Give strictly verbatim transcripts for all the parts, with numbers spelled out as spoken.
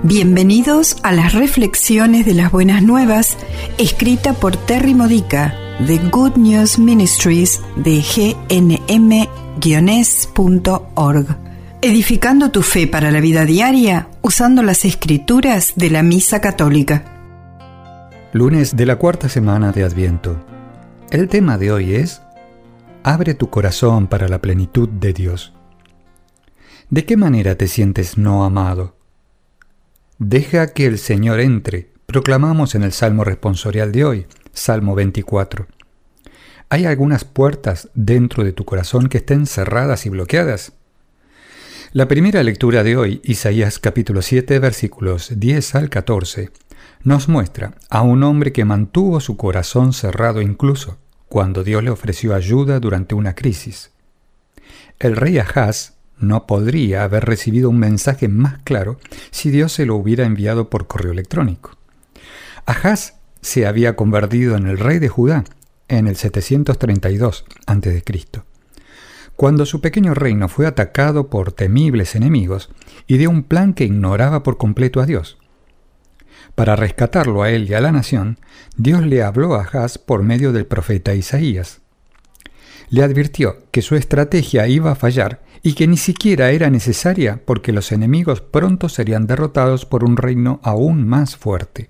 Bienvenidos a las reflexiones de las buenas nuevas, escrita por Terry Modica de Good News Ministries de G N M S punto org. Edificando tu fe para la vida diaria usando las escrituras de la Misa Católica. Lunes de la cuarta semana de Adviento. El tema de hoy es: abre tu corazón para la plenitud de Dios. ¿De qué manera te sientes no amado? Deja que el Señor entre, proclamamos en el Salmo responsorial de hoy, Salmo veinticuatro. ¿Hay algunas puertas dentro de tu corazón que estén cerradas y bloqueadas? La primera lectura de hoy, Isaías capítulo siete, versículos diez al catorce, nos muestra a un hombre que mantuvo su corazón cerrado incluso cuando Dios le ofreció ayuda durante una crisis. El rey Ahaz no podría haber recibido un mensaje más claro si Dios se lo hubiera enviado por correo electrónico. Ahaz se había convertido en el rey de Judá en el setecientos treinta y dos antes de Cristo, cuando su pequeño reino fue atacado por temibles enemigos y de un plan que ignoraba por completo a Dios. Para rescatarlo a él y a la nación, Dios le habló a Ahaz por medio del profeta Isaías. Le advirtió que su estrategia iba a fallar y que ni siquiera era necesaria porque los enemigos pronto serían derrotados por un reino aún más fuerte.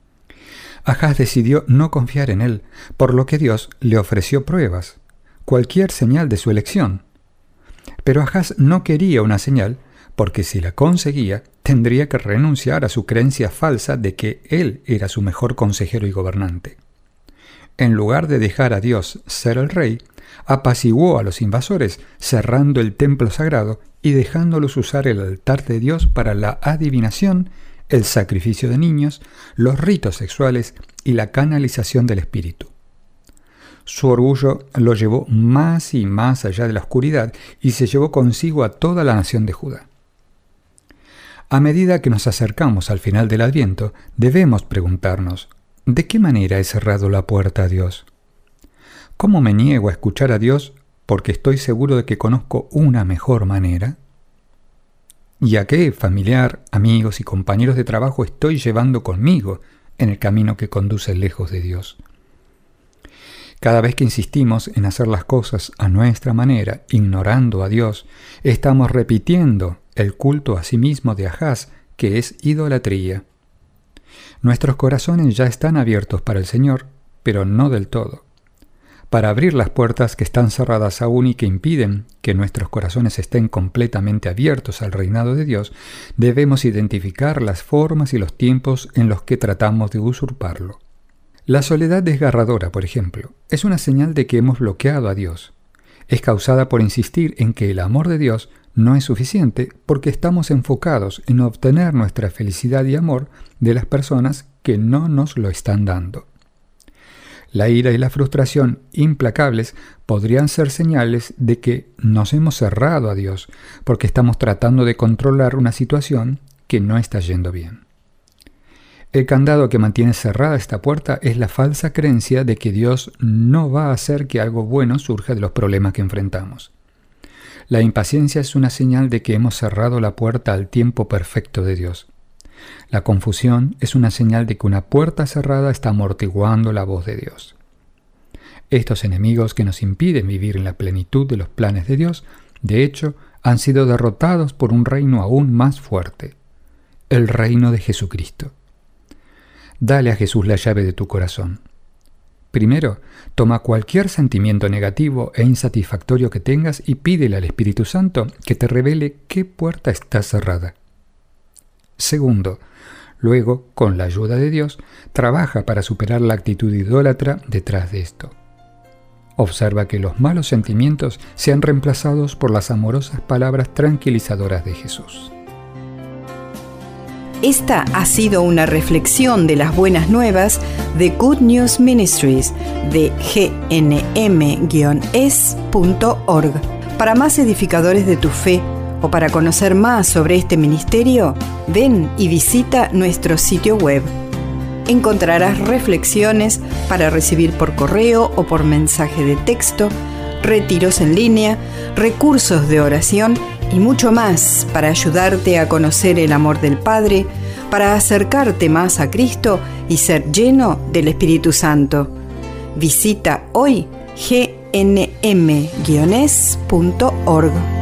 Ahaz decidió no confiar en él, por lo que Dios le ofreció pruebas, cualquier señal de su elección. Pero Ahaz no quería una señal, porque si la conseguía, tendría que renunciar a su creencia falsa de que él era su mejor consejero y gobernante. En lugar de dejar a Dios ser el rey, apaciguó a los invasores, cerrando el templo sagrado y dejándolos usar el altar de Dios para la adivinación, el sacrificio de niños, los ritos sexuales y la canalización del espíritu. Su orgullo lo llevó más y más allá de la oscuridad y se llevó consigo a toda la nación de Judá. A medida que nos acercamos al final del Adviento, debemos preguntarnos: ¿de qué manera he cerrado la puerta a Dios? ¿Cómo me niego a escuchar a Dios porque estoy seguro de que conozco una mejor manera? ¿Y a qué familiar, amigos y compañeros de trabajo estoy llevando conmigo en el camino que conduce lejos de Dios? Cada vez que insistimos en hacer las cosas a nuestra manera, ignorando a Dios, estamos repitiendo el culto a sí mismo de Ahaz, que es idolatría. Nuestros corazones ya están abiertos para el Señor, pero no del todo. Para abrir las puertas que están cerradas aún y que impiden que nuestros corazones estén completamente abiertos al reinado de Dios, debemos identificar las formas y los tiempos en los que tratamos de usurparlo. La soledad desgarradora, por ejemplo, es una señal de que hemos bloqueado a Dios. Es causada por insistir en que el amor de Dios no es suficiente porque estamos enfocados en obtener nuestra felicidad y amor de las personas que no nos lo están dando. La ira y la frustración implacables podrían ser señales de que nos hemos cerrado a Dios porque estamos tratando de controlar una situación que no está yendo bien. El candado que mantiene cerrada esta puerta es la falsa creencia de que Dios no va a hacer que algo bueno surja de los problemas que enfrentamos. La impaciencia es una señal de que hemos cerrado la puerta al tiempo perfecto de Dios. La confusión es una señal de que una puerta cerrada está amortiguando la voz de Dios. Estos enemigos que nos impiden vivir en la plenitud de los planes de Dios, de hecho, han sido derrotados por un reino aún más fuerte, el reino de Jesucristo. Dale a Jesús la llave de tu corazón. Primero, toma cualquier sentimiento negativo e insatisfactorio que tengas y pídele al Espíritu Santo que te revele qué puerta está cerrada. Segundo, luego, con la ayuda de Dios, trabaja para superar la actitud idólatra detrás de esto. Observa que los malos sentimientos sean reemplazados por las amorosas palabras tranquilizadoras de Jesús. Esta ha sido una reflexión de las buenas nuevas de Good News Ministries de G N M S punto org. Para más edificadores de tu fe o para conocer más sobre este ministerio, ven y visita nuestro sitio web. Encontrarás reflexiones para recibir por correo o por mensaje de texto, retiros en línea, recursos de oración y mucho más para ayudarte a conocer el amor del Padre, para acercarte más a Cristo y ser lleno del Espíritu Santo. Visita hoy G N M guion es punto org.